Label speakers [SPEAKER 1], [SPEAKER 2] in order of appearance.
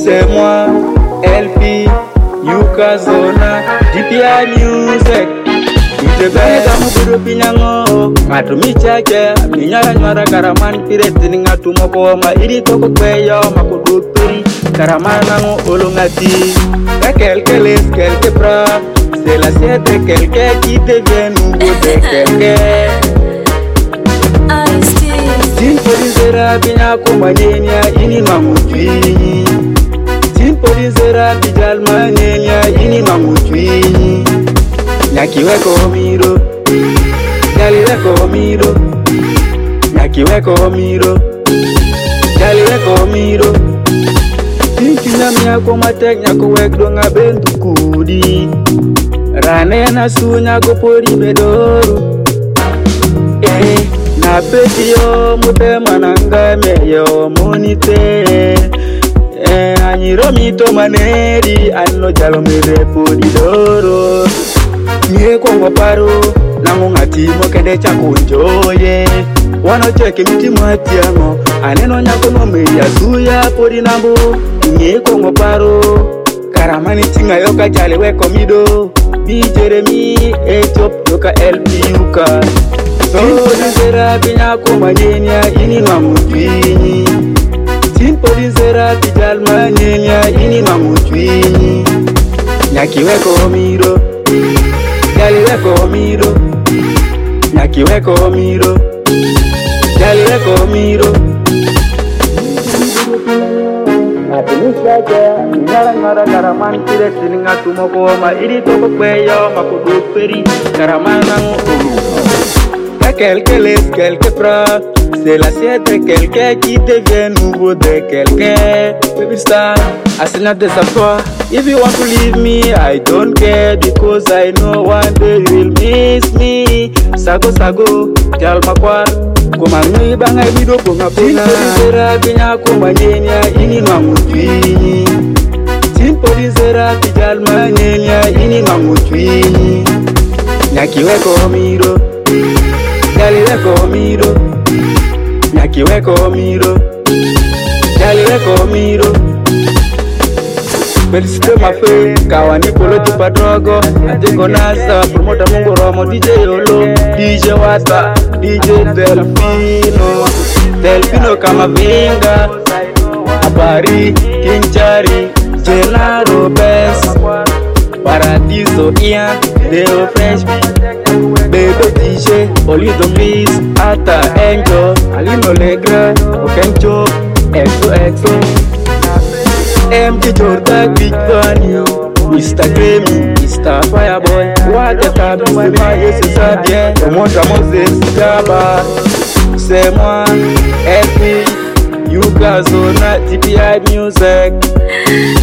[SPEAKER 1] C'est moi, LP, Yuka Zona, DPI Music. Ite bega muburu pinyango, ngatu michake, minyara nyara karaman pirete ni ngatu mokoma, iri toko kweyo makudupiri, karaman nango olongati. T'as quelques laisses, quelques bras, c'est l'assiette de quelqu'un qui devient nouveau de quelqu'un. Tinpodizera binya kumanyenya ini mamutwi. Tinpodizera bijal manyenya ini mamutwi. Nyakiweko miro, jaliweko miro. Nyakiweko miro, jaliweko miro. Tinkinyamya komatek nyakuwek donga bendu kudi. Rane na sunya kopori bedoru. Na peti yo mutema nanga meyo monite. Anyiro mito maneri anno jalo mere podi doro. Nye kongo paro nango ngatimo kende chakunjoye. Wano cheke miti mwatiamo aneno nyako no meya zuya podi nambu. Nye kongo paro karamani tinga yoka jale weko mido. Bi Jeremy Echop yoka LP Yuka. Tinpodizera binya kumanyenya ini mamutwi. Tinpodizera bijal manyenya ini mamutwi. Nyakiweko miro, jaliweko miro. Nyakiweko miro, jaliweko miro. Atunishaja, nyara nyara karaman pirete ni ngatu mokoma, iri toko kweyo makudupiri, karaman nango T'as quelques laisses, quelques bras, c'est l'assiette de quelqu'un qui devient nouveau de quelqu'un. Baby star, I still not disappoint. If you want to leave me, I don't care, because I know one day you will miss me. Sago sago, jal makwar, kumanui banga bido kumapuna. Tinpodizera binya kumanyenya ini mamutwi. Tinpodizera bijal manyenya ini mamutwi. Nyakiweko miro, jaliweko miro. Nyakiweko miro, jaliweko miro. Felicite ma fe, kawani polo tupa drogo. Ajengo nasa, promota mungo romo. DJ Yolo, DJ Wata, DJ Delfino. Delfino kama vinga. Abari, King Chari, Genaro Best. Paradiso Ian, Deo French Bebe DJ, Olido Peace, Ata Angel, Alino Legra, Okencho, XOXO, MJ Jordan, Big Bunny, Mr. Grammy, Mr. Fireboy, Wata Bima, Yesu Sabien, Omonta Moses, Gaba, c'est moi, LP, Yuka Zona, DPI Music.